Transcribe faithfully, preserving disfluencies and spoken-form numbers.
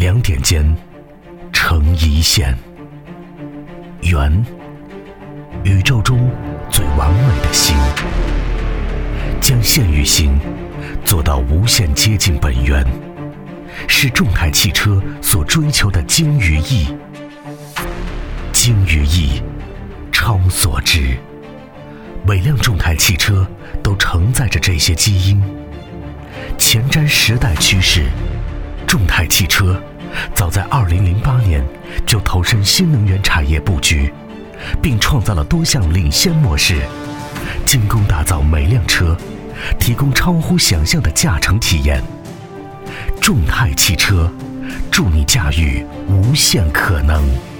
两点间成一线。圆，宇宙中最完美的心，将线与形做到无限接近本源，是众泰汽车所追求的精与义。精与义，超所知。每辆众泰汽车都承载着这些基因，前瞻时代趋势。众泰汽车早在二零零八年就投身新能源产业布局，并创造了多项领先模式，精工打造每辆车，提供超乎想象的驾乘体验。众泰汽车，助你驾驭无限可能。